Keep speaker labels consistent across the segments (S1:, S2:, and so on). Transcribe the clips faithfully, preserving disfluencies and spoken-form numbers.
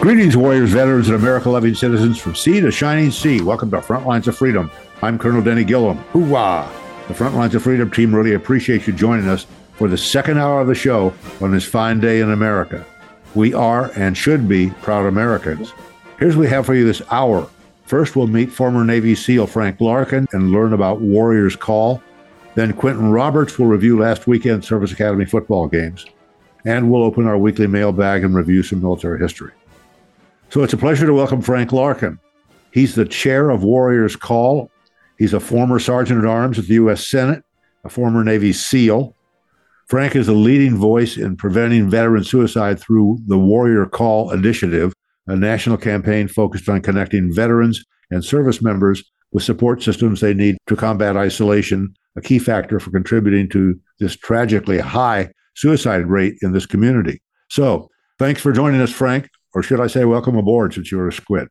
S1: Greetings, warriors, veterans, and America-loving citizens from sea to shining sea. Welcome to Front Lines of Freedom. I'm Colonel Denny Gillum. Hoorah! The Front Lines of Freedom team really appreciates you joining us for the second hour of the show on this fine day in America. We are and should be proud Americans. Here's what we have for you this hour. First, we'll meet former Navy SEAL Frank Larkin and learn about Warriors Call. Then Quentin Roberts will review last weekend's Service Academy football games. And we'll open our weekly mailbag and review some military history. So it's a pleasure to welcome Frank Larkin. He's the chair of Warriors Call. He's a former Sergeant at Arms at the U S Senate, a former Navy SEAL. Frank is a leading voice in preventing veteran suicide through the Warrior Call Initiative, a national campaign focused on connecting veterans and service members with support systems they need to combat isolation, a key factor for contributing to this tragically high suicide rate in this community. So thanks for joining us, Frank. Or should I say welcome aboard since you're a squid?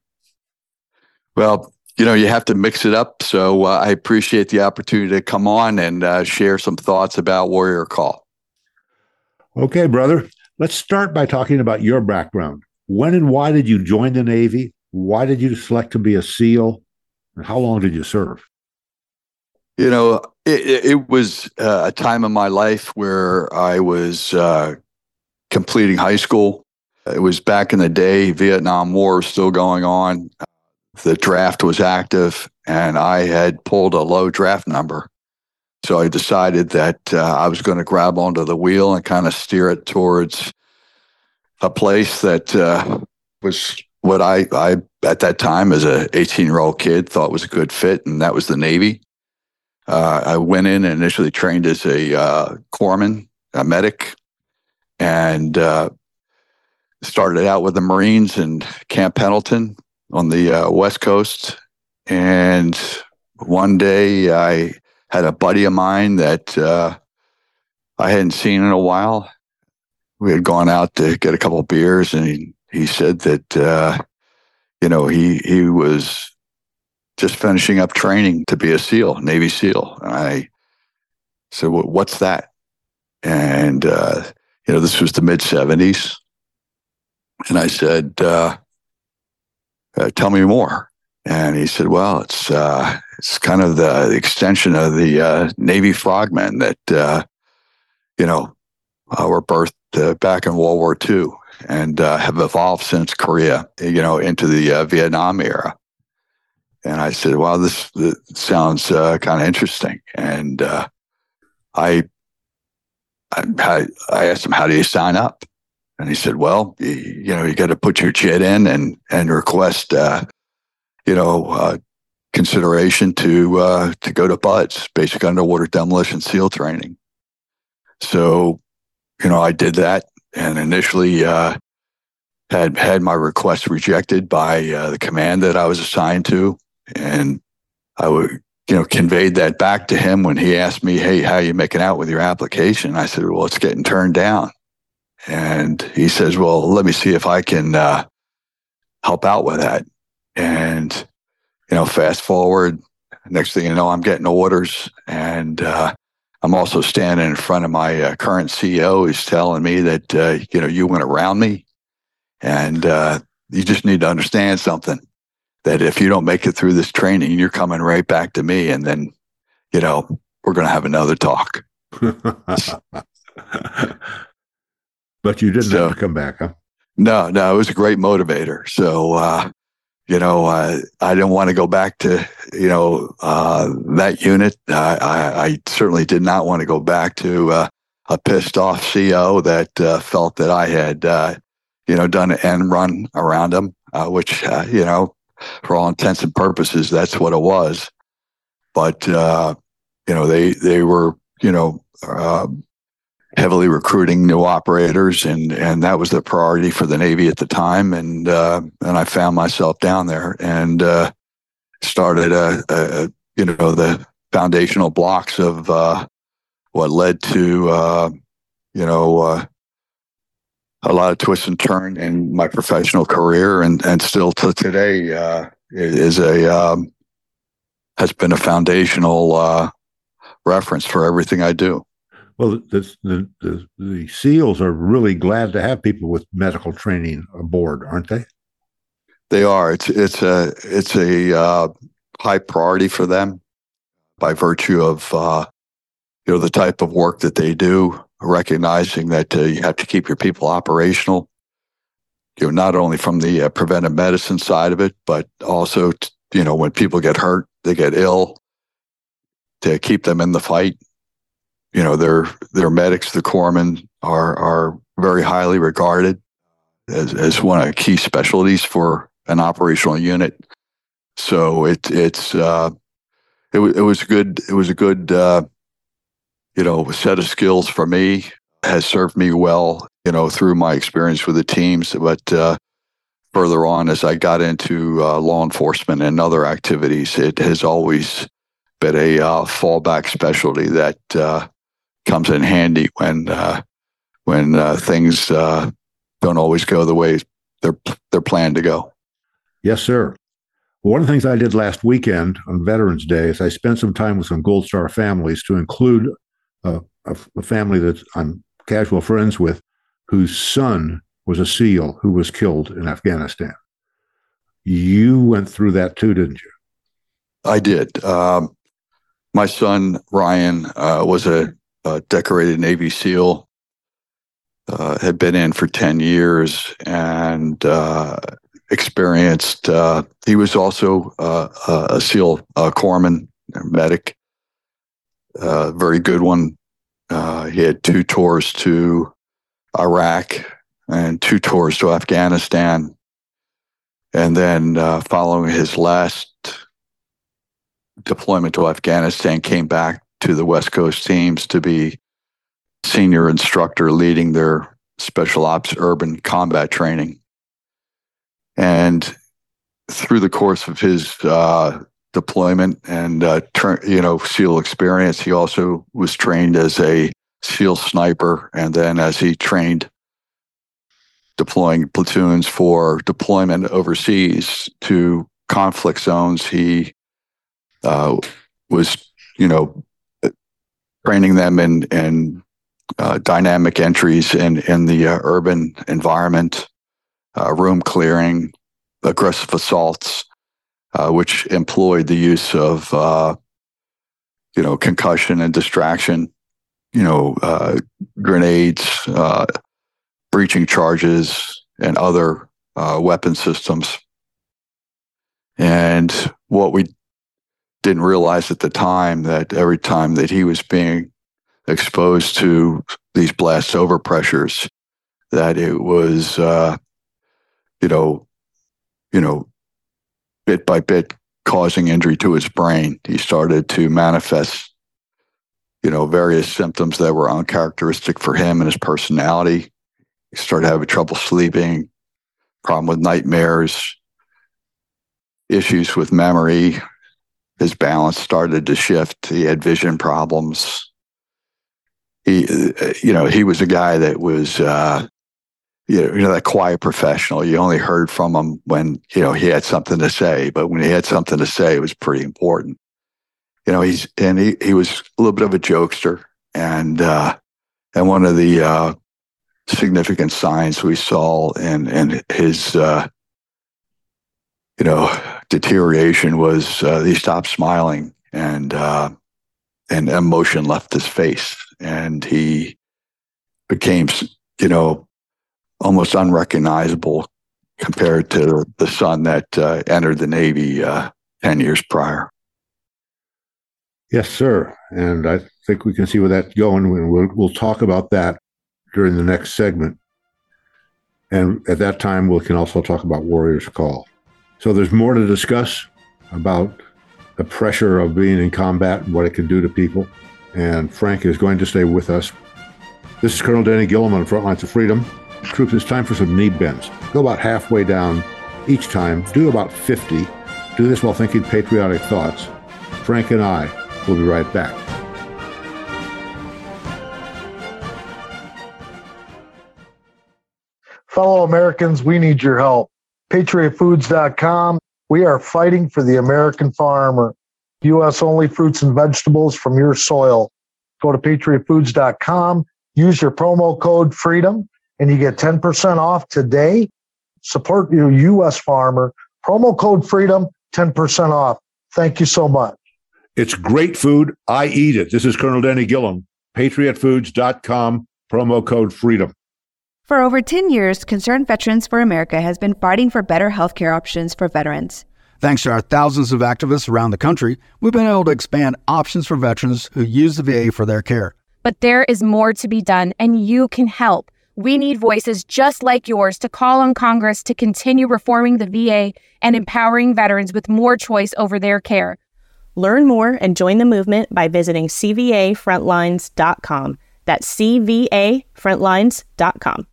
S2: Well, you know, you have to mix it up. So uh, I appreciate the opportunity to come on and uh, share some thoughts about Warrior Call.
S1: Okay, brother. Let's start by talking about your background. When and why did you join the Navy? Why did you select to be a SEAL? And how long did you serve?
S2: You know, it, it was uh, a time in my life where I was uh, completing high school. It was back in the day, Vietnam War was still going on. The draft was active, and I had pulled a low draft number. So I decided that uh, I was going to grab onto the wheel and kind of steer it towards a place that uh, was what I, I, at that time, as an eighteen-year-old kid, thought was a good fit, and that was the Navy. Uh, I went in and initially trained as a uh, corpsman, a medic, and uh, started out with the Marines in Camp Pendleton on the uh, West Coast. And one day I had a buddy of mine that uh, I hadn't seen in a while. We had gone out to get a couple of beers, and he, he said that, uh, you know, he, he was just finishing up training to be a SEAL, Navy SEAL. And I said, well, what's that? And, uh, you know, this was the mid seventies. And I said, uh, uh, tell me more. And he said, well, it's uh, it's kind of the, the extension of the uh, Navy frogmen that, uh, you know, uh, were birthed uh, back in World War Two and uh, have evolved since Korea, you know, into the uh, Vietnam era. And I said, well, this, this sounds uh, kind of interesting. And uh, I, I, I asked him, how do you sign up? And he said, well, you, you know, you got to put your jet in and, and request, uh, you know, uh, consideration to, uh, to go to B U D S, Basic Underwater Demolition SEAL Training. So, you know, I did that and initially uh, had had my request rejected by uh, the command that I was assigned to. And I would, you know, conveyed that back to him when he asked me, hey, how are you making out with your application? I said, well, it's getting turned down. And he says, well, let me see if I can uh, help out with that. And, you know, fast forward, next thing you know, I'm getting orders. And uh, I'm also standing in front of my uh, current C E O. He's telling me that, uh, you know, you went around me. And uh, you just need to understand something, that if you don't make it through this training, you're coming right back to me. And then, you know, we're going to have another talk.
S1: But you didn't
S2: so,
S1: have to come back, huh?
S2: No, no, it was a great motivator. So, uh, you know, uh, I didn't want to go back to, you know, uh, that unit. Uh, I, I certainly did not want to go back to uh, a pissed off C O that uh, felt that I had, uh, you know, done an end run around him, uh, which, uh, you know, for all intents and purposes, that's what it was. But, uh, you know, they, they were, you know, uh, heavily recruiting new operators, and and that was the priority for the Navy at the time. And uh, and I found myself down there and uh, started a, a you know the foundational blocks of uh, what led to uh, you know uh, a lot of twists and turns in my professional career, and and still to today uh, is a um, has been a foundational uh, reference for everything I do.
S1: Well, the, the, the, the SEALs are really glad to have people with medical training aboard, aren't they?
S2: They are. It's it's a it's a uh, high priority for them by virtue of uh, you know the type of work that they do. Recognizing that uh, you have to keep your people operational. You know, not only from the uh, preventive medicine side of it, but also t- you know when people get hurt, they get ill. To keep them in the fight, you know, their their medics, the corpsmen, are are very highly regarded as as one of the key specialties for an operational unit. So it it's uh, it was it was good it was a good uh, you know set of skills for me. Has served me well, you know, through my experience with the teams. But uh, further on, as I got into uh, law enforcement and other activities, it has always been a uh, fallback specialty that uh, comes in handy when uh, when uh, things uh, don't always go the way they're they're planned to go.
S1: Yes, sir. Well, one of the things I did last weekend on Veterans Day is I spent some time with some Gold Star families, to include uh, a, a family that I'm casual friends with, whose son was a SEAL who was killed in Afghanistan. You went through that too, didn't you?
S2: I did. Um, my son, Ryan, uh, was a, a decorated Navy SEAL, uh, had been in for ten years and uh, experienced, uh, he was also uh, a SEAL uh, corpsman, medic, uh, very good one. Uh, he had two tours to Iraq and two tours to Afghanistan. And then uh, following his last deployment to Afghanistan, came back to the West Coast teams to be senior instructor leading their special ops urban combat training. And through the course of his uh, deployment and uh, ter- you know SEAL experience, he also was trained as a SEAL sniper, and then as he trained deploying platoons for deployment overseas to conflict zones, he uh, was, you know, training them in in uh, dynamic entries in in the uh, urban environment, uh, room clearing, aggressive assaults, uh, which employed the use of uh, you know concussion and distraction, you know, uh, grenades, uh, breaching charges, and other uh, weapon systems. And what we didn't realize at the time, that every time that he was being exposed to these blast over pressures, that it was, uh, you know, you know, bit by bit causing injury to his brain. He started to manifest, you know, various symptoms that were uncharacteristic for him and his personality. He started having trouble sleeping, problem with nightmares, issues with memory. His balance started to shift. He had vision problems. He, you know, he was a guy that was, uh, you know, you know, that quiet professional. You only heard from him when, you know, he had something to say. But when he had something to say, it was pretty important. You know, he's and he he was a little bit of a jokester, and uh, and one of the uh, significant signs we saw in in his uh, you know deterioration was uh, he stopped smiling, and uh, and emotion left his face, and he became, you know, almost unrecognizable compared to the son that uh, entered the Navy uh, ten years prior.
S1: Yes, sir. And I think we can see where that's going. We'll, we'll talk about that during the next segment. And at that time, we can also talk about Warrior's Call. So there's more to discuss about the pressure of being in combat and what it can do to people. And Frank is going to stay with us. This is Colonel Danny Gillum on Front Lines of Freedom. Troops, it's time for some knee bends. Go about halfway down each time. Do about fifty. Do this while thinking patriotic thoughts. Frank and I will be right back.
S3: Fellow Americans, we need your help. Patriot Foods dot com. We are fighting for the American farmer. U S only fruits and vegetables from your soil. Go to Patriot Foods dot com. Use your promo code FREEDOM, and you get ten percent off today. support your U S farmer. Promo code FREEDOM, ten percent off. Thank you so much.
S1: It's great food. I eat it. This is Colonel Denny Gillum, patriot foods dot com, promo code FREEDOM.
S4: For over ten years, Concerned Veterans for America has been fighting for better healthcare options for veterans.
S5: Thanks to our thousands of activists around the country, we've been able to expand options for veterans who use the V A for their care.
S6: But there is more to be done, and you can help. We need voices just like yours to call on Congress to continue reforming the V A and empowering veterans with more choice over their care.
S7: Learn more and join the movement by visiting c v a frontlines dot com. That's c v a frontlines dot com.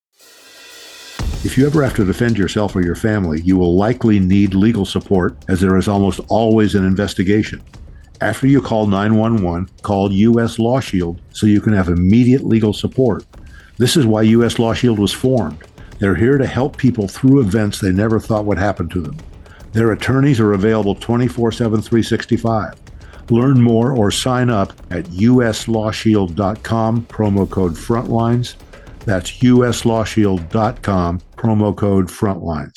S1: If you ever have to defend yourself or your family, you will likely need legal support, as there is almost always an investigation. After you call nine one one, call U S Law Shield so you can have immediate legal support. This is why U S Law Shield was formed. They're here to help people through events they never thought would happen to them. Their attorneys are available twenty-four seven, three sixty-five. Learn more or sign up at u s law shield dot com, promo code FRONTLINES. That's u s law shield dot com, promo code FRONTLINES.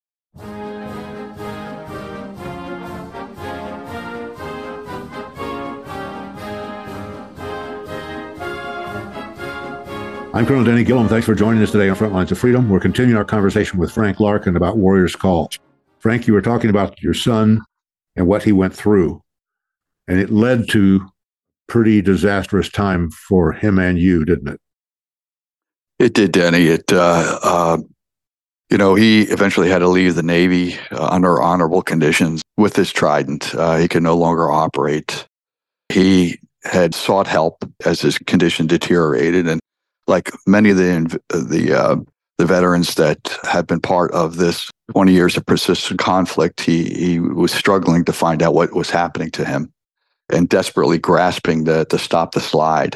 S1: I'm Colonel Denny Gillum. Thanks for joining us today on Frontlines of Freedom. We're continuing our conversation with Frank Larkin about Warriors Call. Frank, you were talking about your son and what he went through, and it led to pretty disastrous time for him and you, didn't it?
S2: It did, Denny. It, uh, uh, you know, he eventually had to leave the Navy uh, under honorable conditions with his Trident. Uh, he could no longer operate. He had sought help as his condition deteriorated, and like many of the the uh, the veterans that have been part of this twenty years of persistent conflict, he he was struggling to find out what was happening to him, and desperately grasping to to stop the slide.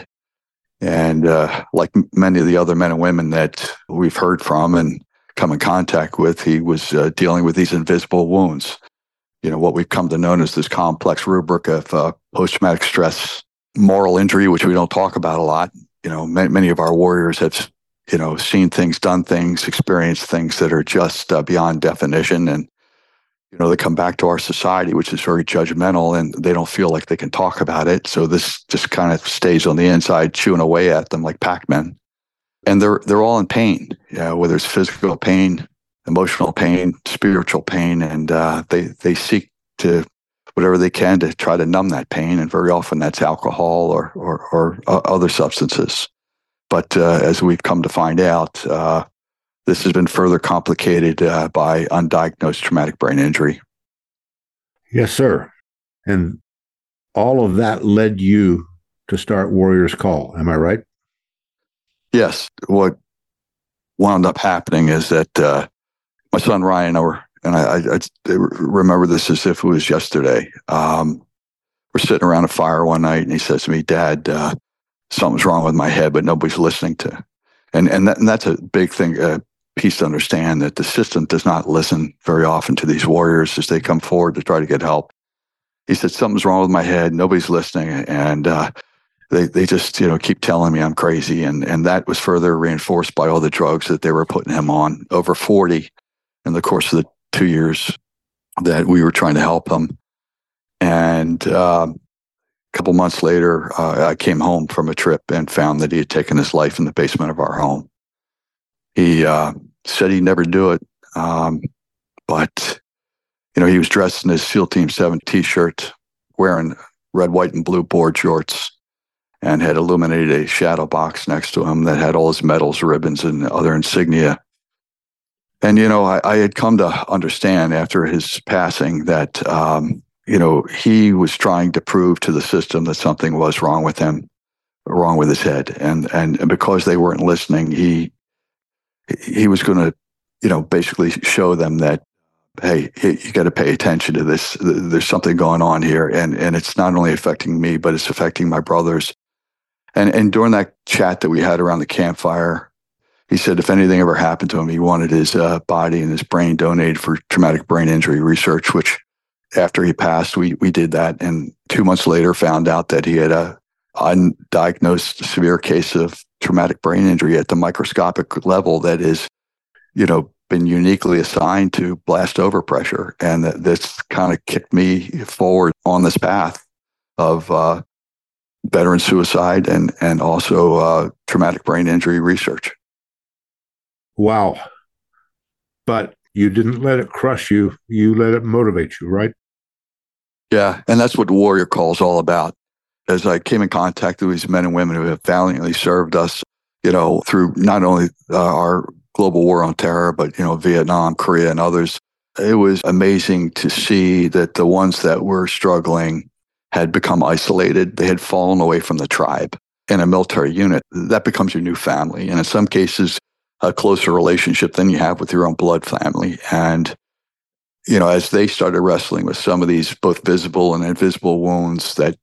S2: And uh, like many of the other men and women that we've heard from and come in contact with, he was uh, dealing with these invisible wounds. You know, what we've come to know as this complex rubric of uh, post-traumatic stress, moral injury, which we don't talk about a lot. You know, many, many of our warriors have, you know, seen things, done things, experienced things that are just uh, beyond definition. And, you know, they come back to our society, which is very judgmental, and they don't feel like they can talk about it. So this just kind of stays on the inside, chewing away at them like Pac-Man. And they're they're all in pain, you know, whether it's physical pain, emotional pain, spiritual pain, and uh, they they seek to whatever they can to try to numb that pain, and very often that's alcohol or or, or uh, other substances. But uh, as we've come to find out, uh, this has been further complicated uh, by undiagnosed traumatic brain injury.
S1: Yes, sir. And all of that led you to start Warriors Call. Am I right?
S2: Yes. What wound up happening is that uh, my son Ryan, or and I, I, I remember this as if it was yesterday. Um, we're sitting around a fire one night, and he says to me, "Dad, uh, something's wrong with my head, but nobody's listening to." And and, that, and that's a big thing, uh, piece to understand, that the system does not listen very often to these warriors as they come forward to try to get help. He said, "Something's wrong with my head. Nobody's listening, and uh, they they just you know keep telling me I'm crazy." And and that was further reinforced by all the drugs that they were putting him on, over forty in the course of the two years that we were trying to help him. And uh, a couple months later, uh, I came home from a trip and found that he had taken his life in the basement of our home. He uh, said he'd never do it, um, but you know he was dressed in his SEAL Team seven T-shirt, wearing red, white, and blue board shorts, and had illuminated a shadow box next to him that had all his medals, ribbons, and other insignia. And, you know, I, I had come to understand after his passing that, um, you know, he was trying to prove to the system that something was wrong with him, wrong with his head. And, and, and because they weren't listening, he, he was going to, you know, basically show them that, hey, you got to pay attention to this. There's something going on here. And, and it's not only affecting me, but it's affecting my brothers. And, and during that chat that we had around the campfire, he said if anything ever happened to him, he wanted his uh, body and his brain donated for traumatic brain injury research, which after he passed, we we did that. And two months later, found out that he had a undiagnosed severe case of traumatic brain injury at the microscopic level that is, you know, been uniquely assigned to blast overpressure. And that this kind of kicked me forward on this path of uh, veteran suicide and, and also uh, traumatic brain injury research.
S1: Wow. But you didn't let it crush you. You let it motivate you, right?
S2: Yeah. And that's what Warrior Call is all about. As I came in contact with these men and women who have valiantly served us, you know, through not only uh, our global war on terror, but, you know, Vietnam, Korea, and others, it was amazing to see that the ones that were struggling had become isolated. They had fallen away from the tribe. In a military unit, that becomes your new family. And in some cases, a closer relationship than you have with your own blood family. And, you know, as they started wrestling with some of these both visible and invisible wounds that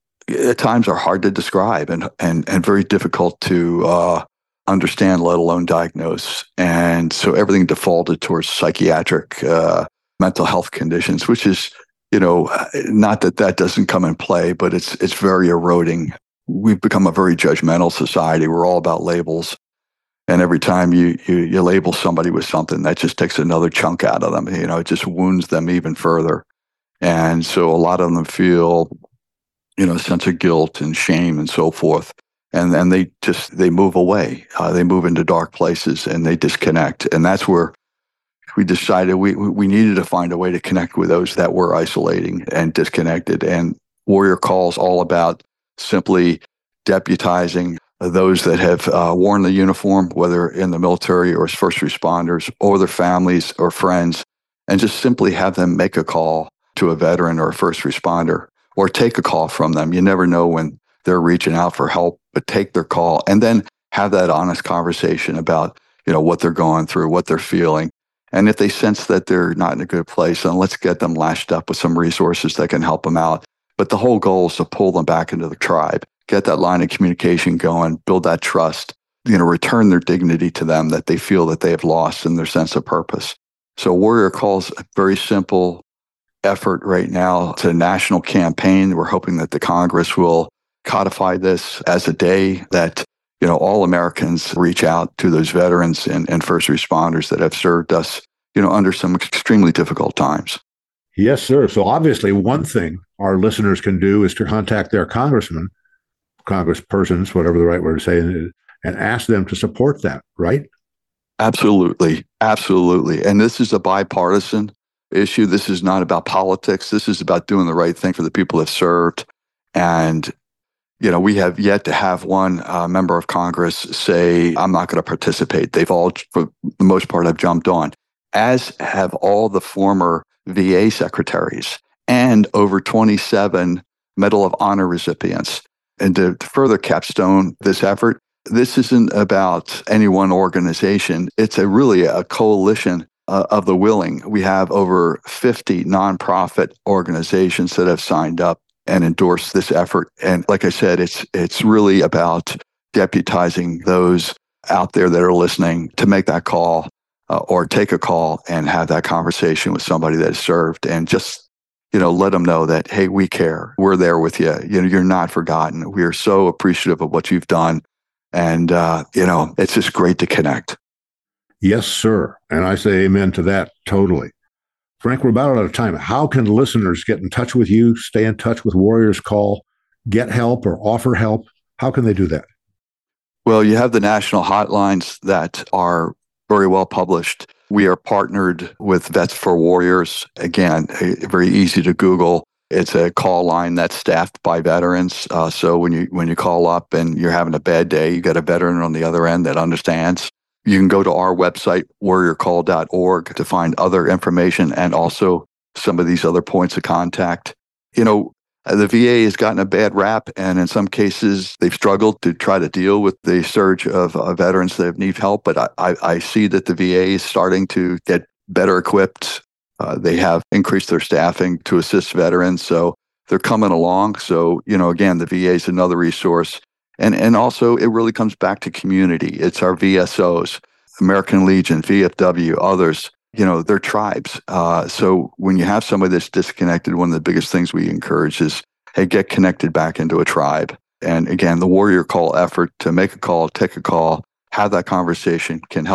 S2: at times are hard to describe and and, and very difficult to uh, understand, let alone diagnose. And so everything defaulted towards psychiatric uh, mental health conditions, which is, you know, not that that doesn't come in play, but it's it's very eroding. We've become a very judgmental society. We're all about labels. And every time you, you you label somebody with something, that just takes another chunk out of them. You know, it just wounds them even further. And so a lot of them feel, you know, a sense of guilt and shame and so forth. And then they just, they move away. Uh, they move into dark places and they disconnect. And that's where we decided we we needed to find a way to connect with those that were isolating and disconnected. And Warrior Call is all about simply deputizing those that have uh, worn the uniform, whether in the military or as first responders or their families or friends, and just simply have them make a call to a veteran or a first responder or take a call from them. You never know when they're reaching out for help, but take their call and then have that honest conversation about, you know, what they're going through, what they're feeling. And if they sense that they're not in a good place, then let's get them lashed up with some resources that can help them out. But the whole goal is to pull them back into the tribe, get that line of communication going, build that trust, you know, return their dignity to them that they feel that they have lost in their sense of purpose. So Warrior Call's a very simple effort right now. It's a national campaign. We're hoping that the Congress will codify this as a day that, you know, all Americans reach out to those veterans and, and first responders that have served us, you know, under some extremely difficult times.
S1: Yes, sir. So obviously one thing our listeners can do is to contact their congressman, congresspersons, whatever the right word to say, and ask them to support that, right?
S2: Absolutely. Absolutely. And this is a bipartisan issue. This is not about politics. This is about doing the right thing for the people that served. And, you know, we have yet to have one uh, member of Congress say, I'm not going to participate. They've all, for the most part, have jumped on, as have all the former V A secretaries and over twenty-seven Medal of Honor recipients. And to, to further capstone this effort, this isn't about any one organization. It's a really a coalition uh, of the willing. We have over fifty nonprofit organizations that have signed up and endorsed this effort. And like I said, it's it's really about deputizing those out there that are listening to make that call uh, or take a call and have that conversation with somebody that has served and just, you know, let them know that, hey, we care. We're there with you. You know, you're not forgotten. We are so appreciative of what you've done. And, uh, you know, it's just great to connect.
S1: Yes, sir. And I say amen to that totally. Frank, we're about out of time. How can listeners get in touch with you, stay in touch with Warriors Call, get help or offer help? How can they do that?
S2: Well, you have the national hotlines that are very well published. We are partnered with Vets for Warriors. Again, very easy to Google. It's a call line that's staffed by veterans. Uh, so when you when you call up and you're having a bad day, you got a veteran on the other end that understands. You can go to our website, warrior call dot org, to find other information and also some of these other points of contact. You know, the V A has gotten a bad rap, and in some cases, they've struggled to try to deal with the surge of uh, veterans that need help. But I, I, I see that the V A is starting to get better equipped. Uh, they have increased their staffing to assist veterans, so they're coming along. So, you know, again, the V A is another resource. And and also, it really comes back to community. It's our V S Os, American Legion, V F W, others. You know, they're tribes. Uh, so when you have somebody that's disconnected, one of the biggest things we encourage is, hey, get connected back into a tribe. And again, the Warrior Call effort to make a call, take a call, have that conversation can help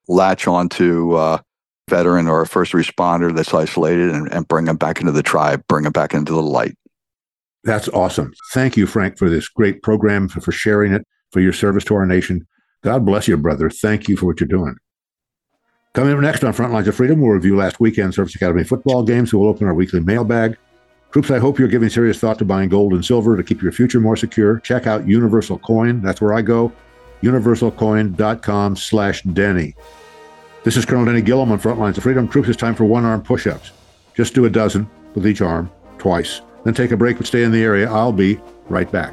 S2: latch on to a veteran or a first responder that's isolated and, and bring them back into the tribe, bring them back into the light.
S1: That's awesome. Thank you, Frank, for this great program, for, for sharing it, for your service to our nation. God bless you, brother. Thank you for what you're doing. Coming up next on Frontlines of Freedom, we'll review last weekend's Service Academy football games. We'll open our weekly mailbag. Troops, I hope you're giving serious thought to buying gold and silver to keep your future more secure. Check out Universal Coin. That's where I go. universalcoin.com slash Denny. This is Colonel Denny Gillum on Frontlines of Freedom. Troops, it's time for one-arm push-ups. Just do a dozen with each arm, twice. Then take a break, but stay in the area. I'll be right back.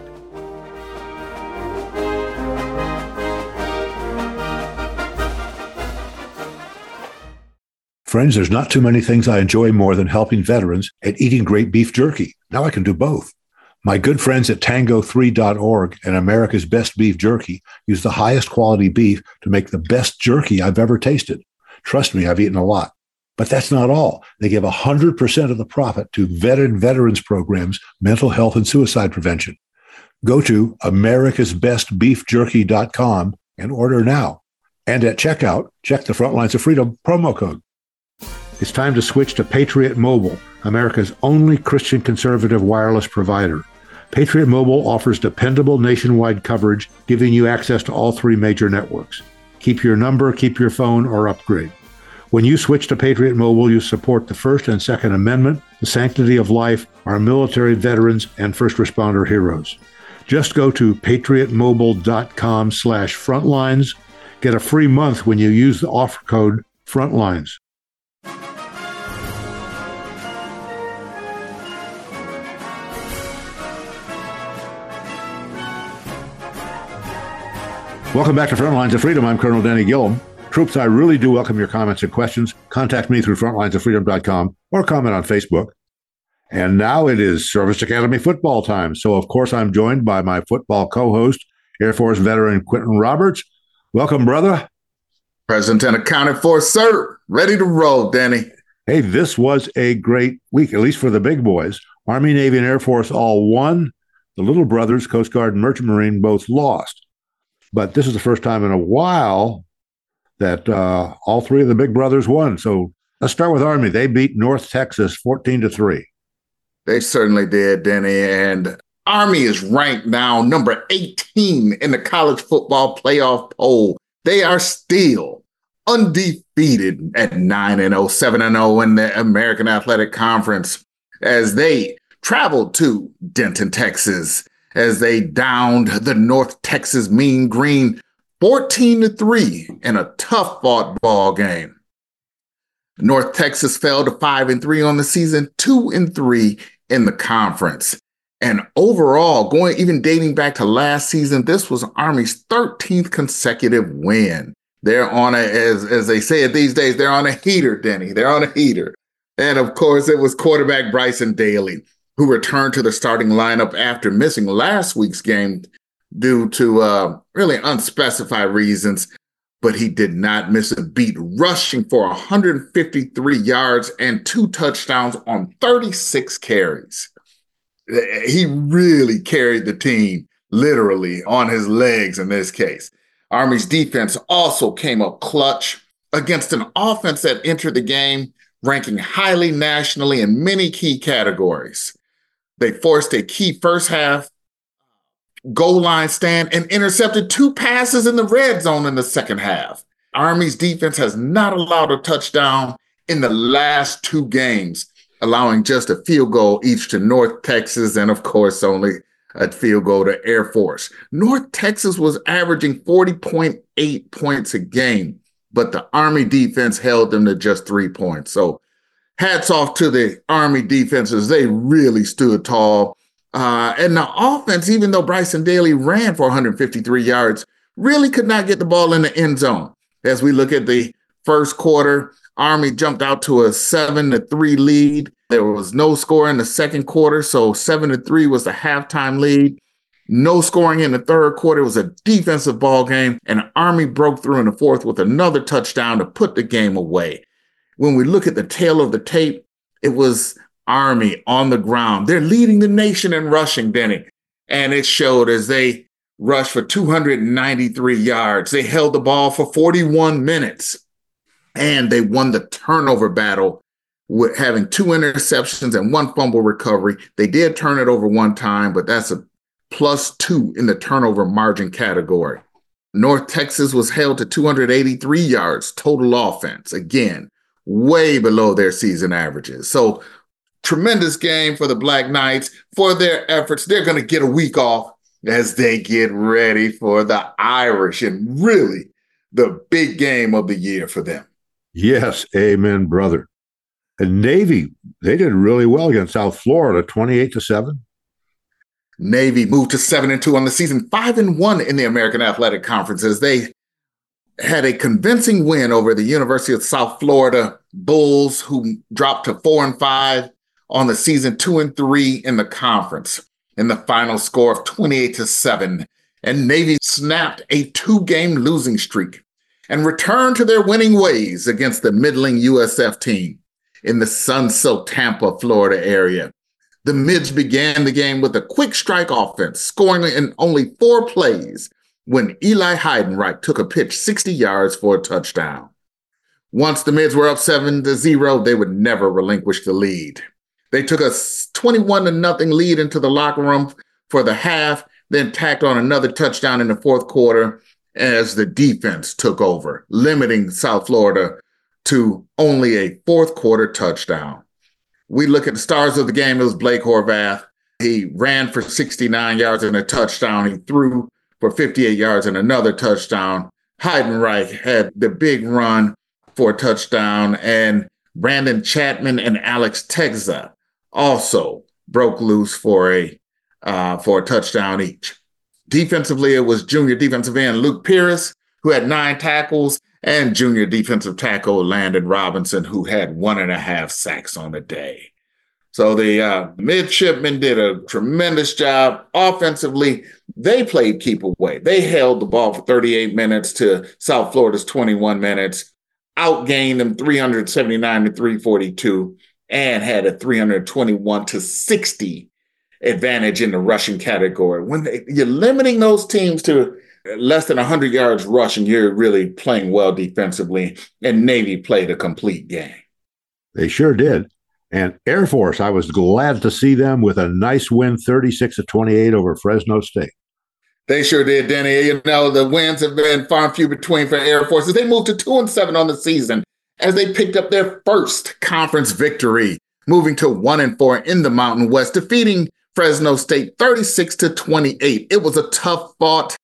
S1: Friends, there's not too many things I enjoy more than helping veterans and eating great beef jerky. Now I can do both. My good friends at tango three dot org and America's Best Beef Jerky use the highest quality beef to make the best jerky I've ever tasted. Trust me, I've eaten a lot. But that's not all. They give one hundred percent of the profit to veteran veterans programs, mental health, and suicide prevention. Go to americas best beef jerky dot com and order now. And at checkout, check the Frontlines of Freedom promo code. It's time to switch to Patriot Mobile, America's only Christian conservative wireless provider. Patriot Mobile offers dependable nationwide coverage, giving you access to all three major networks. Keep your number, keep your phone, or upgrade. When you switch to Patriot Mobile, you support the First and Second Amendment, the sanctity of life, our military veterans, and first responder heroes. Just go to patriotmobile.com slash frontlines. Get a free month when you use the offer code FRONTLINES. Welcome back to Frontlines of Freedom. I'm Colonel Denny Gillum. Troops, I really do welcome your comments and questions. Contact me through frontlines of freedom dot com or comment on Facebook. And now it is Service Academy football time. So, of course, I'm joined by my football co-host, Air Force veteran Quentin Roberts. Welcome, brother.
S8: Present and accounted for, sir. Ready to roll, Denny.
S1: Hey, this was a great week, at least for the big boys. Army, Navy, and Air Force all won. The little brothers, Coast Guard and Merchant Marine, both lost. But this is the first time in a while that uh, all three of the big brothers won. So let's start with Army. They beat North Texas fourteen to three.
S8: They certainly did, Denny. And Army is ranked now number eighteen in the college football playoff poll. They are still undefeated at nine and oh, seven and oh in the American Athletic Conference as they traveled to Denton, Texas, as they downed the North Texas Mean Green fourteen to three in a tough-fought ball game. North Texas fell to five and three on the season, two and three in the conference. And overall, going even dating back to last season, this was Army's thirteenth consecutive win. They're on a, as, as they say it these days, they're on a heater, Denny. They're on a heater. And of course, it was quarterback Bryson Daly, who returned to the starting lineup after missing last week's game due to uh, really unspecified reasons. But he did not miss a beat, rushing for one hundred fifty-three yards and two touchdowns on thirty-six carries. He really carried the team literally on his legs in this case. Army's defense also came up clutch against an offense that entered the game ranking highly nationally in many key categories. They forced a key first half goal line stand and intercepted two passes in the red zone in the second half. Army's defense has not allowed a touchdown in the last two games, allowing just a field goal each to North Texas and, of course, only a field goal to Air Force. North Texas was averaging forty point eight points a game, but the Army defense held them to just three points. So hats off to the Army defenses. They really stood tall. Uh, and the offense, even though Bryson Daly ran for one hundred fifty-three yards, really could not get the ball in the end zone. As we look at the first quarter, Army jumped out to a seven to three lead. There was no score in the second quarter, so seven to three was the halftime lead. No scoring in the third quarter. It was a defensive ball game, and Army broke through in the fourth with another touchdown to put the game away. When we look at the tail of the tape, it was Army on the ground. They're leading the nation in rushing, Denny, and it showed as they rushed for two hundred ninety-three yards. They held the ball for forty-one minutes. And they won the turnover battle with having two interceptions and one fumble recovery. They did turn it over one time, but that's a plus two in the turnover margin category. North Texas was held to two hundred eighty-three yards total offense. Again, way below their season averages. So tremendous game for the Black Knights for their efforts. They're going to get a week off as they get ready for the Irish, and really the big game of the year for them.
S1: Yes, amen, brother. And Navy, they did really well against South Florida, twenty-eight to seven.
S8: Navy moved to seven and two on the season, five and one in the American Athletic Conference as they had a convincing win over the University of South Florida Bulls, who dropped to four and five on the season, two and three in the conference, in the final score of twenty-eight to seven. And Navy snapped a two-game losing streak and returned to their winning ways against the middling U S F team in the Sun-soaked Tampa, Florida area. The Mids began the game with a quick strike offense, scoring in only four plays when Eli Heidenreich took a pitch sixty yards for a touchdown. Once the Mids were up seven to zero, they would never relinquish the lead. They took a twenty-one to nothing lead into the locker room for the half, then tacked on another touchdown in the fourth quarter as the defense took over, limiting South Florida to only a fourth quarter touchdown. We look at the stars of the game. It was Blake Horvath. He ran for sixty-nine yards and a touchdown. He threw for fifty-eight yards and another touchdown. Heidenreich had the big run for a touchdown, and Brandon Chapman and Alex Tegza also broke loose for a uh, for a touchdown each. Defensively, it was junior defensive end Luke Pierce, who had nine tackles, and junior defensive tackle Landon Robinson, who had one and a half sacks on the day. So the uh, midshipmen did a tremendous job. Offensively, they played keep away. They held the ball for thirty-eight minutes to South Florida's twenty-one minutes, outgained them three hundred seventy-nine to three forty-two, and had a three hundred twenty-one to sixty advantage in the rushing category. When they, you're limiting those teams to less than one hundred yards rushing, you're really playing well defensively, and Navy played a complete game.
S1: They sure did. And Air Force, I was glad to see them with a nice win, thirty-six to twenty-eight over Fresno State.
S8: They sure did, Denny. You know, the wins have been far and few between for Air Force as they moved to two and seven on the season as they picked up their first conference victory, moving to one and four in the Mountain West, defeating Fresno State thirty-six to twenty-eight. It was a tough fought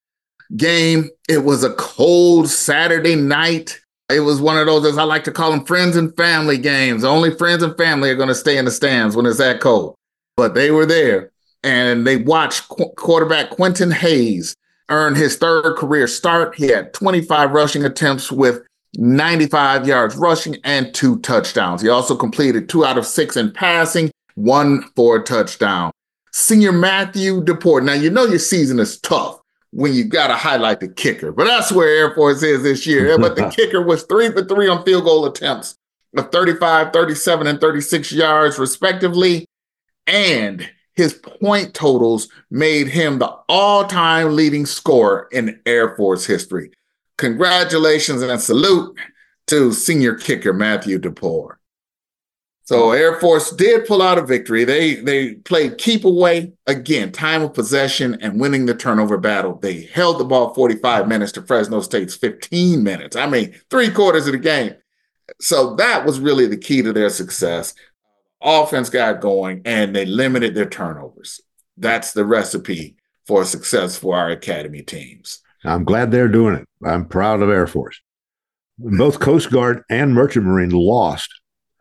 S8: game. It was a cold Saturday night. It was one of those, as I like to call them, friends and family games. Only friends and family are going to stay in the stands when it's that cold. But they were there, and they watched qu- quarterback Quentin Hayes earn his third career start. He had twenty-five rushing attempts with ninety-five yards rushing and two touchdowns. He also completed two out of six in passing, one for a touchdown. Senior Matthew DePort. Now, you know your season is tough when you got to highlight the kicker, but that's where Air Force is this year. But the kicker was three for three on field goal attempts of thirty-five, thirty-seven, and thirty-six yards, respectively. And his point totals made him the all-time leading scorer in Air Force history. Congratulations and a salute to senior kicker Matthew DePort. So Air Force did pull out a victory. They they played keep away, again, time of possession and winning the turnover battle. They held the ball forty-five minutes to Fresno State's fifteen minutes. I mean, three quarters of the game. So that was really the key to their success. Offense got going, and they limited their turnovers. That's the recipe for success for our academy teams.
S1: I'm glad they're doing it. I'm proud of Air Force. Both Coast Guard and Merchant Marine lost.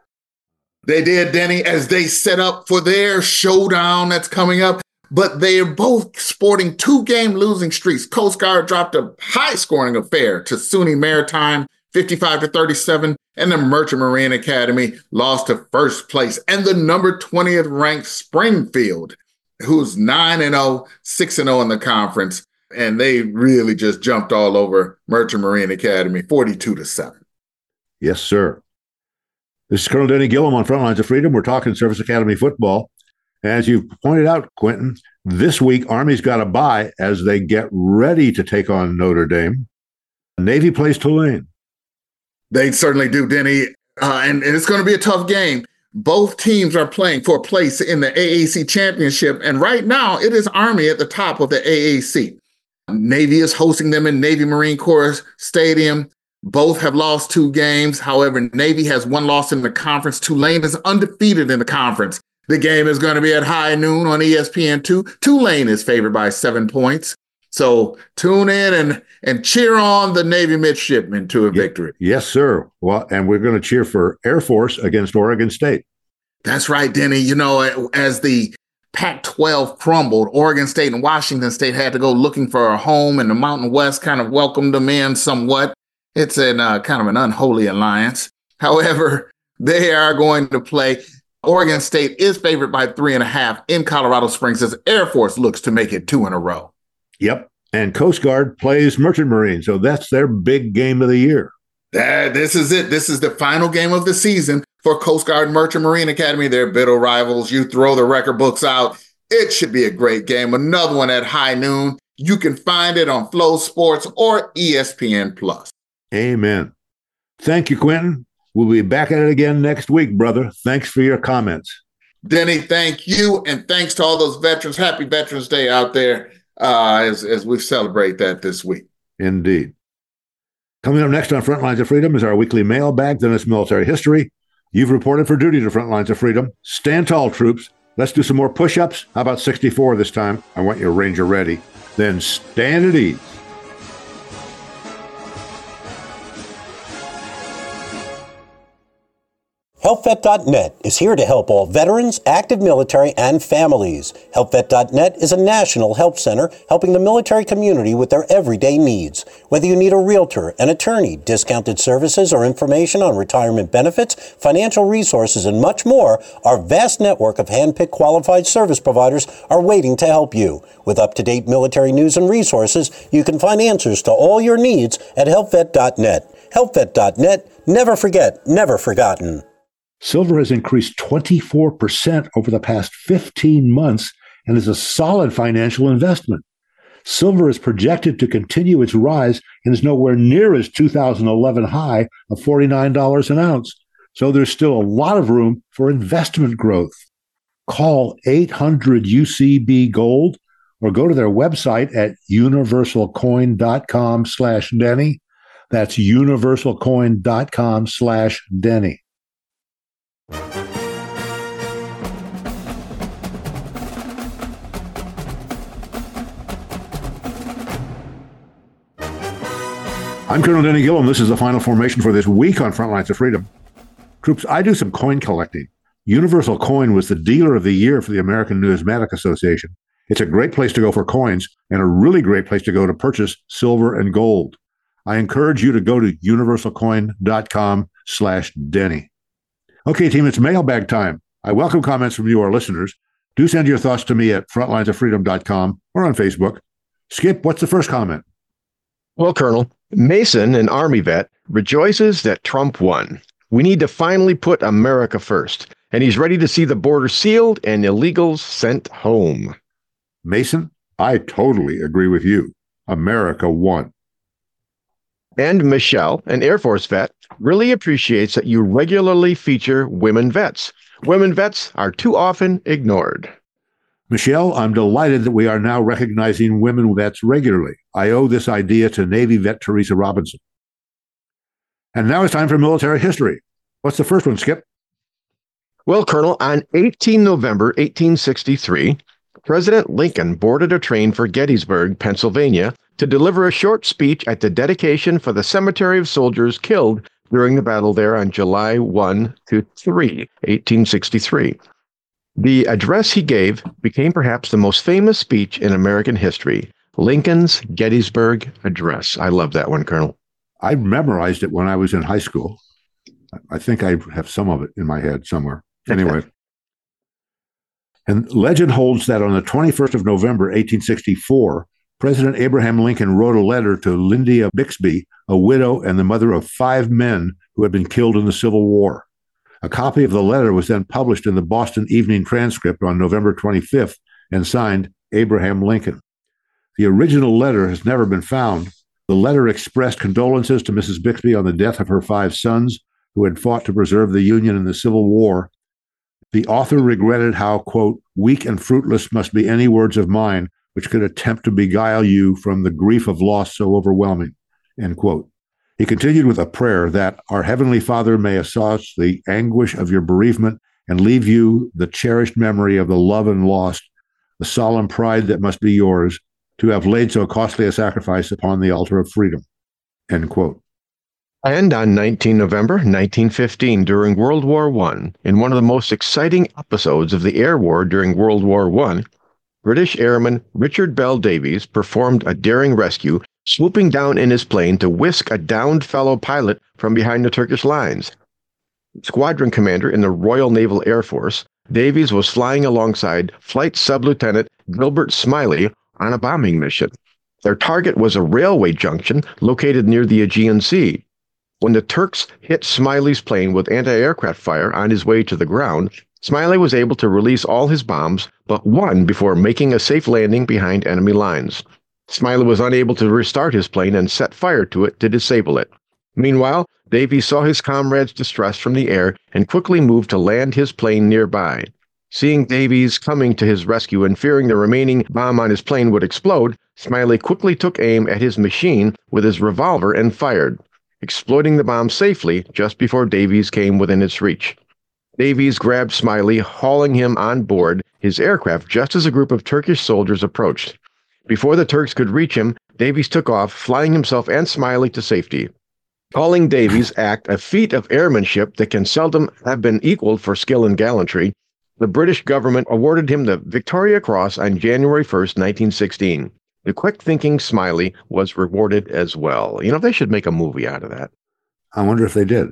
S8: They did, Denny, as they set up for their showdown that's coming up. But they are both sporting two-game losing streaks. Coast Guard dropped a high-scoring affair to SUNY Maritime, fifty-five to thirty-seven, and the Merchant Marine Academy lost to first place and the number twentieth ranked Springfield, who's nine and oh, six and oh in the conference. And they really just jumped all over Merchant Marine Academy, forty-two to seven.
S1: Yes, sir. This is Colonel Denny Gillum on Frontlines of Freedom. We're talking Service Academy football. As you pointed out, Quentin, this week Army's got a bye as they get ready to take on Notre Dame. Navy plays Tulane.
S8: They certainly do, Denny. Uh, and, and it's going to be a tough game. Both teams are playing for a place in the A A C championship. And right now, it is Army at the top of the A A C. Navy is hosting them in Navy Marine Corps Stadium. Both have lost two games. However, Navy has one loss in the conference. Tulane is undefeated in the conference. The game is going to be at high noon on E S P N two. Tulane is favored by seven points. So tune in and, and cheer on the Navy midshipmen to a victory.
S1: Yes, sir. Well, and we're going to cheer for Air Force against Oregon State.
S8: That's right, Denny. You know, as the Pac twelve crumbled, Oregon State and Washington State had to go looking for a home, and the Mountain West kind of welcomed them in somewhat. It's an uh, kind of an unholy alliance. However, they are going to play. Oregon State is favored by three and a half in Colorado Springs as Air Force looks to make it two in a row.
S1: Yep. And Coast Guard plays Merchant Marine. So that's their big game of the year.
S8: That, this is it. This is the final game of the season for Coast Guard Merchant Marine Academy. They're bitter rivals. You throw the record books out. It should be a great game. Another one at high noon. You can find it on Flow Sports or E S P N Plus.
S1: Amen. Thank you, Quentin. We'll be back at it again next week, brother. Thanks for your comments.
S8: Denny, thank you. And thanks to all those veterans. Happy Veterans Day out there uh, as, as we celebrate that this week.
S1: Indeed. Coming up next on Front Lines of Freedom is our weekly mailbag, then it's military history. You've reported for duty to Front Lines of Freedom. Stand tall, troops. Let's do some more push-ups. How about sixty-four this time? I want your Ranger ready. Then stand at ease.
S9: Help Vet dot net is here to help all veterans, active military, and families. Help Vet dot net is a national help center helping the military community with their everyday needs. Whether you need a realtor, an attorney, discounted services, or information on retirement benefits, financial resources, and much more, our vast network of hand-picked qualified service providers are waiting to help you. With up-to-date military news and resources, you can find answers to all your needs at Help Vet dot net. Help Vet dot net. Never forget, never forgotten.
S1: Silver has increased twenty-four percent over the past fifteen months and is a solid financial investment. Silver is projected to continue its rise and is nowhere near its two thousand eleven high of forty-nine dollars an ounce. So there's still a lot of room for investment growth. Call eight hundred U C B Gold or go to their website at universalcoin.com slash Denny. That's universalcoin.com slash Denny. I'm Colonel Denny Gillum. This is the final formation for this week on Front Lines of Freedom. Troops, I do some coin collecting. Universal Coin was the dealer of the year for the American Numismatic Association. It's a great place to go for coins and a really great place to go to purchase silver and gold. I encourage you to go to universalcoin.com slash Denny. Okay, team, it's mailbag time. I welcome comments from you, our listeners. Do send your thoughts to me at frontlines of freedom dot com or on Facebook. Skip, what's the first comment?
S10: Well, Colonel, Mason, an Army vet, rejoices that Trump won. We need to finally put America first, and he's ready to see the border sealed and illegals sent home.
S1: Mason, I totally agree with you. America won.
S10: And Michelle, an Air Force vet, really appreciates that you regularly feature women vets. Women vets are too often ignored.
S1: Michelle, I'm delighted that we are now recognizing women vets regularly. I owe this idea to Navy vet Teresa Robinson. And now it's time for military history. What's the first one, Skip?
S10: Well, Colonel, on the eighteenth of November, eighteen sixty-three, President Lincoln boarded a train for Gettysburg, Pennsylvania, to deliver a short speech at the dedication for the Cemetery of Soldiers killed during the battle there on July first to third, eighteen sixty-three. The address he gave became perhaps the most famous speech in American history, Lincoln's Gettysburg Address. I love that one, Colonel.
S1: I memorized it when I was in high school. I think I have some of it in my head somewhere. Anyway. And legend holds that on the twenty-first of November, eighteen sixty-four, President Abraham Lincoln wrote a letter to Lydia Bixby, a widow and the mother of five men who had been killed in the Civil War. A copy of the letter was then published in the Boston Evening Transcript on November twenty-fifth and signed Abraham Lincoln. The original letter has never been found, The letter expressed condolences to Missus Bixby on the death of her five sons who had fought to preserve the Union in the Civil War. The author regretted how, quote, weak and fruitless must be any words of mine which could attempt to beguile you from the grief of loss so overwhelming, end quote. He continued with a prayer that our Heavenly Father may assuage the anguish of your bereavement and leave you the cherished memory of the love and lost, the solemn pride that must be yours to have laid so costly a sacrifice upon the altar of freedom, end quote.
S10: And on nineteenth of November nineteen fifteen, during World War One, in one of the most exciting episodes of the air war during World War One, British airman Richard Bell Davies performed a daring rescue, swooping down in his plane to whisk a downed fellow pilot from behind the Turkish lines. Squadron commander in the Royal Naval Air Force, Davies was flying alongside Flight Sub-Lieutenant Gilbert Smiley on a bombing mission. Their target was a railway junction located near the Aegean Sea. When the Turks hit Smiley's plane with anti-aircraft fire on his way to the ground, Smiley was able to release all his bombs but one before making a safe landing behind enemy lines. Smiley was unable to restart his plane and set fire to it to disable it. Meanwhile, Davies saw his comrades' distress from the air and quickly moved to land his plane nearby. Seeing Davies coming to his rescue and fearing the remaining bomb on his plane would explode, Smiley quickly took aim at his machine with his revolver and fired, exploiting the bomb safely just before Davies came within its reach. Davies grabbed Smiley, hauling him on board his aircraft just as a group of Turkish soldiers approached. Before the Turks could reach him, Davies took off, flying himself and Smiley to safety. Calling Davies' act a feat of airmanship that can seldom have been equaled for skill and gallantry, the British government awarded him the Victoria Cross on January first, nineteen sixteen. The quick-thinking Smiley was rewarded as well. You know, they should make a movie out of that.
S1: I wonder if they did.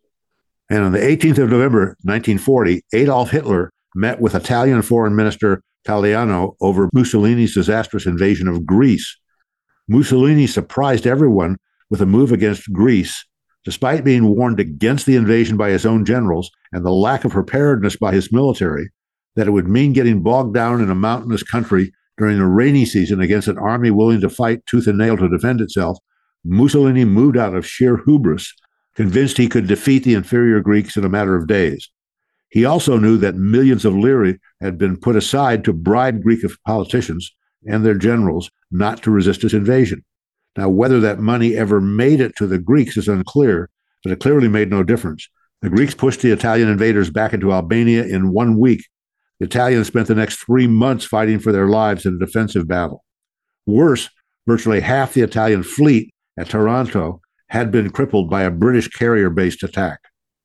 S1: And on the eighteenth of November, nineteen forty, Adolf Hitler met with Italian Foreign Minister Galliano over Mussolini's disastrous invasion of Greece. Mussolini surprised everyone with a move against Greece, despite being warned against the invasion by his own generals and the lack of preparedness by his military, that it would mean getting bogged down in a mountainous country during the rainy season against an army willing to fight tooth and nail to defend itself. Mussolini moved out of sheer hubris, convinced he could defeat the inferior Greeks in a matter of days. He also knew that millions of lire had been put aside to bribe Greek politicians and their generals not to resist his invasion. Now, whether that money ever made it to the Greeks is unclear, but it clearly made no difference. The Greeks pushed the Italian invaders back into Albania in one week. The Italians spent the next three months fighting for their lives in a defensive battle. Worse, virtually half the Italian fleet at Taranto had been crippled by a British carrier-based attack.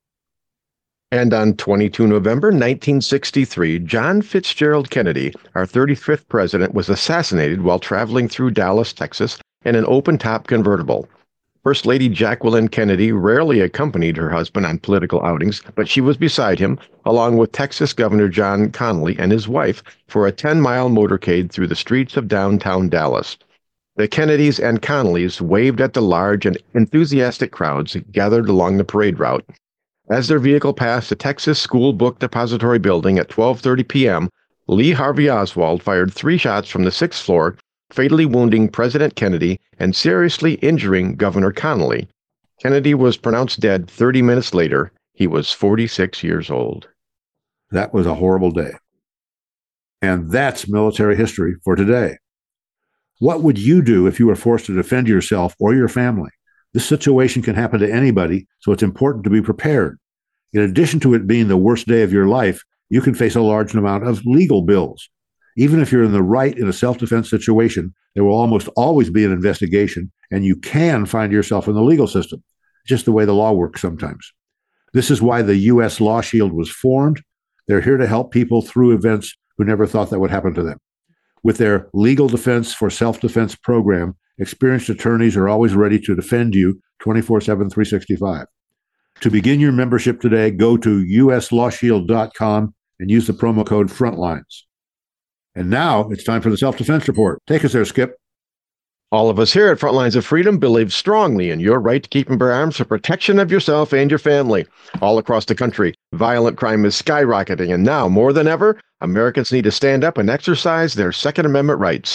S10: And on the twenty-second of November nineteen sixty-three, John Fitzgerald Kennedy, our thirty-fifth president, was assassinated while traveling through Dallas, Texas, in an open-top convertible. First Lady Jacqueline Kennedy rarely accompanied her husband on political outings, but she was beside him, along with Texas Governor John Connally and his wife, for a ten-mile motorcade through the streets of downtown Dallas. The Kennedys and Connollys waved at the large and enthusiastic crowds gathered along the parade route. As their vehicle passed the Texas School Book Depository building at twelve thirty p.m., Lee Harvey Oswald fired three shots from the sixth floor, fatally wounding President Kennedy and seriously injuring Governor Connally. Kennedy was pronounced dead thirty minutes later. He was forty-six years old.
S1: That was a horrible day. And that's military history for today. What would you do if you were forced to defend yourself or your family? This situation can happen to anybody, so it's important to be prepared. In addition to it being the worst day of your life, you can face a large amount of legal bills. Even if you're in the right in a self-defense situation, there will almost always be an investigation, and you can find yourself in the legal system, just the way the law works sometimes. This is why the U S Law Shield was formed. They're here to help people through events who never thought that would happen to them. With their Legal Defense for Self-Defense program, experienced attorneys are always ready to defend you twenty-four seven, three sixty-five. To begin your membership today, go to U S law shield dot com and use the promo code FRONTLINES. And now it's time for the Self-Defense Report. Take us there, Skip.
S10: All of us here at Frontlines of Freedom believe strongly in your right to keep and bear arms for protection of yourself and your family. All across the country, violent crime is skyrocketing, and now, more than ever, Americans need to stand up and exercise their Second Amendment rights.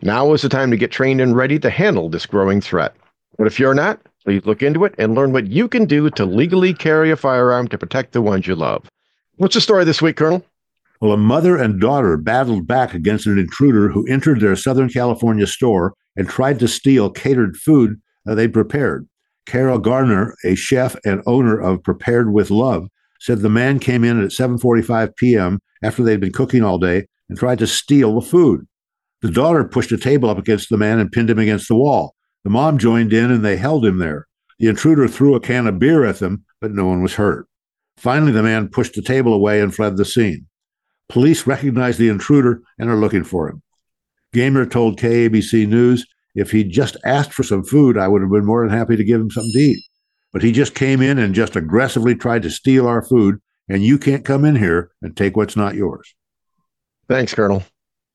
S10: Now is the time to get trained and ready to handle this growing threat. But if you're not, please look into it and learn what you can do to legally carry a firearm to protect the ones you love. What's the story this week, Colonel?
S1: Well, a mother and daughter battled back against an intruder who entered their Southern California store and tried to steal catered food uh, they'd prepared. Carol Garner, a chef and owner of Prepared with Love, said the man came in at seven forty-five p.m. after they'd been cooking all day and tried to steal the food. The daughter pushed a table up against the man and pinned him against the wall. The mom joined in and they held him there. The intruder threw a can of beer at them, but no one was hurt. Finally, the man pushed the table away and fled the scene. Police recognized the intruder and are looking for him. Gamer told K A B C News, if he'd just asked for some food, I would have been more than happy to give him something to eat. But he just came in and just aggressively tried to steal our food, and you can't come in here and take what's not yours.
S10: Thanks, Colonel.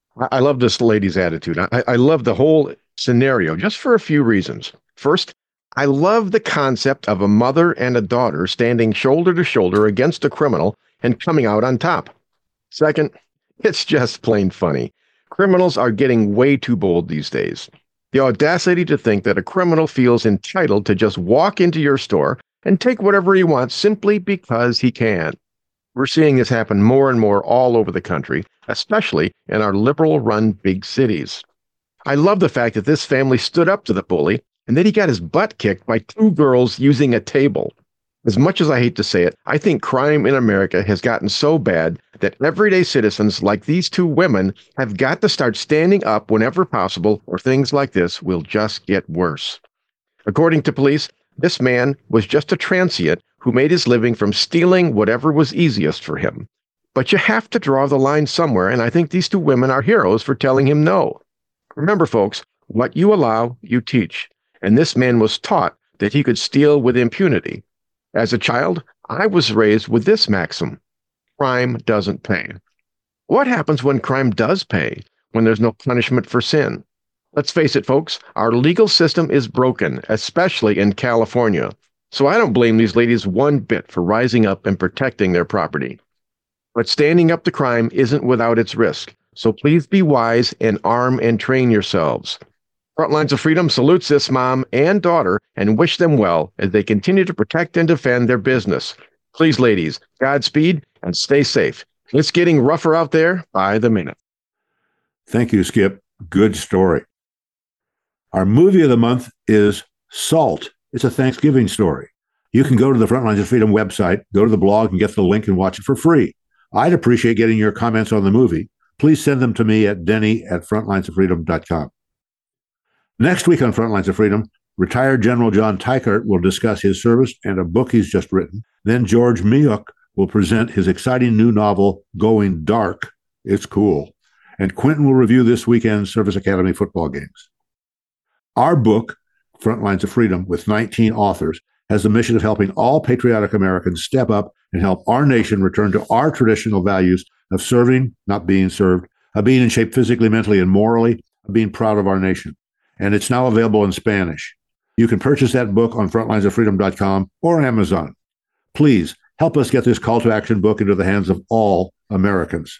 S10: I love this lady's attitude. I, I love the whole scenario just for a few reasons. First, I love the concept of a mother and a daughter standing shoulder to shoulder against a criminal and coming out on top. Second, it's just plain funny. Criminals are getting way too bold these days. The audacity to think that a criminal feels entitled to just walk into your store and take whatever he wants simply because he can. We're seeing this happen more and more all over the country, especially in our liberal-run big cities. I love the fact that this family stood up to the bully and that he got his butt kicked by two girls using a table. As much as I hate to say it, I think crime in America has gotten so bad that everyday citizens like these two women have got to start standing up whenever possible, or things like this will just get worse. According to police, this man was just a transient who made his living from stealing whatever was easiest for him. But you have to draw the line somewhere, and I think these two women are heroes for telling him no. Remember, folks, what you allow, you teach. And this man was taught that he could steal with impunity. As a child, I was raised with this maxim: crime doesn't pay. What happens when crime does pay, when there's no punishment for sin? Let's face it, folks, our legal system is broken, especially in California. So I don't blame these ladies one bit for rising up and protecting their property. But standing up to crime isn't without its risk, so please be wise and arm and train yourselves. Frontlines of Freedom salutes this mom and daughter and wish them well as they continue to protect and defend their business. Please, ladies, Godspeed and stay safe. It's getting rougher out there by the minute.
S1: Thank you, Skip. Good story. Our movie of the month is Salt. It's a Thanksgiving story. You can go to the Frontlines of Freedom website, go to the blog and get the link and watch it for free. I'd appreciate getting your comments on the movie. Please send them to me at denny at frontlines of freedom dot com. Next week on Frontlines of Freedom, retired General John Teichert will discuss his service and a book he's just written. Then George Miyuk will present his exciting new novel, Going Dark. It's cool. And Quentin will review this weekend's Service Academy football games. Our book, Frontlines of Freedom, with nineteen authors, has the mission of helping all patriotic Americans step up and help our nation return to our traditional values of serving, not being served, of being in shape physically, mentally, and morally, of being proud of our nation. And it's now available in Spanish. You can purchase that book on frontlines of freedom dot com or Amazon. Please help us get this call to action book into the hands of all Americans.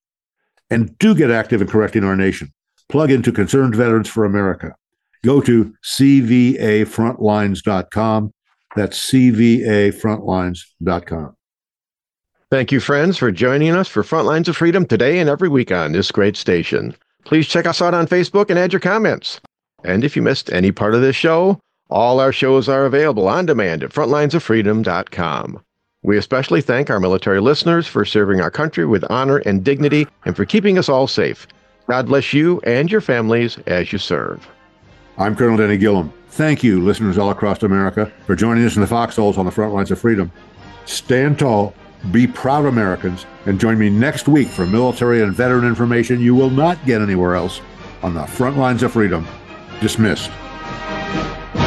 S1: And do get active in correcting our nation. Plug into Concerned Veterans for America. Go to c v a frontlines dot com. That's c v a frontlines dot com.
S10: Thank you, friends, for joining us for Frontlines of Freedom today and every week on this great station. Please check us out on Facebook and add your comments. And if you missed any part of this show, all our shows are available on demand at frontlines of freedom dot com. We especially thank our military listeners for serving our country with honor and dignity and for keeping us all safe. God bless you and your families as you serve.
S1: I'm Colonel Denny Gillum. Thank you, listeners all across America, for joining us in the foxholes on the Frontlines of Freedom. Stand tall, be proud Americans, and join me next week for military and veteran information you will not get anywhere else on the Frontlines of Freedom. Dismissed.